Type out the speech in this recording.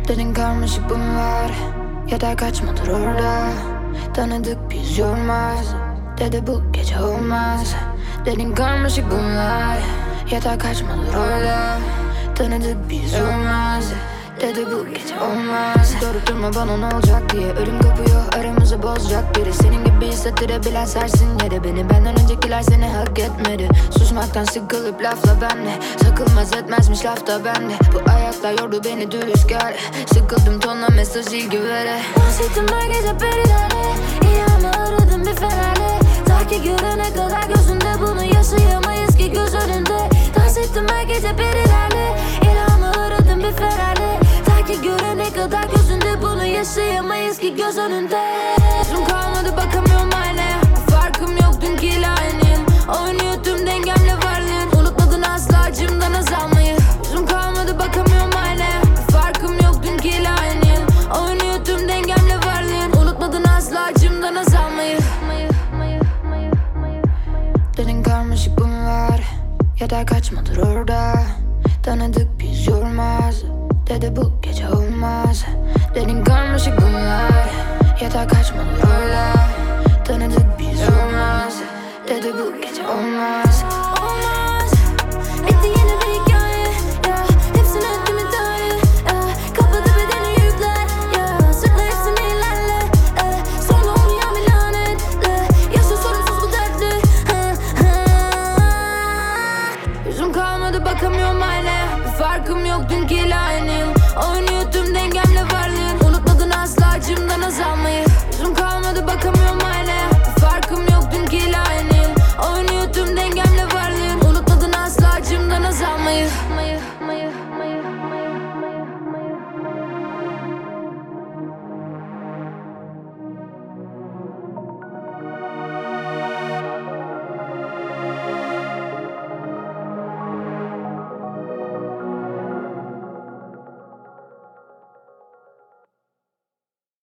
Dedin karmaşık bunlar, yeter kaçmadır orada. Tanıdık biz yormaz, dedi bu gece olmaz. Dedin karmaşık bunlar, yeter kaçmadır orada. Tanıdık biz olmaz, dedi bu gece olmaz. Sorup durma bana ne olacak diye, ölüm kopuyor aramızı bozacak biri. Senin gibi hissettirebilen sersin yere beni. Benden öncekiler seni hak etmedi. Susmaktan sıkılıp lafla benle, takılmaz etmezmiş lafta bende. Bu ayaklar yordu beni dürüst gel. Sıkıldım tonla mesaj ilgi vere. Bahsettim her gece perilerle, İlhamı aradım bir fenerle. Ta ki görene kadar gözünde bunu yaşayamayız ki göz önünde. Dans ettim her gece perilerle, İlhamı aradım bir fenerle. Ta ki görene kadar gözünde bunu yaşayamayız ki göz önünde. Yüzüm kalmadı bakamıyorum aynaya. Farkım yok dünkü aynıyım. Oynuyor tüm dengemle varlığın. Unutmadın asla acımdan azalmayı. Yüzüm kalmadı bakamıyorum aynaya. Farkım yok dünkü aynıyım. Oynuyor tüm dengemle varlığın. Unutmadın asla acımdan azalmayı. Dedin karmaşık bunlar, yeter kaçmadır orada. Tanıdık biz yormaz, dedi bu gece olmaz. Dedin karmaşık bunlar, yeter kaçmadır orada. Tanıdık biz olmaz, dedi bu gece olmaz. Olmaz, bitti yeni bir hikaye, yeah. Hepsini ettim iddiayı, yeah. Kapadı bedeni yükler, yeah. Sırtla hepsini ilerle, sonra olmayan bir lanetle. Yaşa sorumsuz bu dertli, Yüzüm kalmadı bakamıyorum aynaya. Bir farkım yok dünkü aynıyım. Oynuyor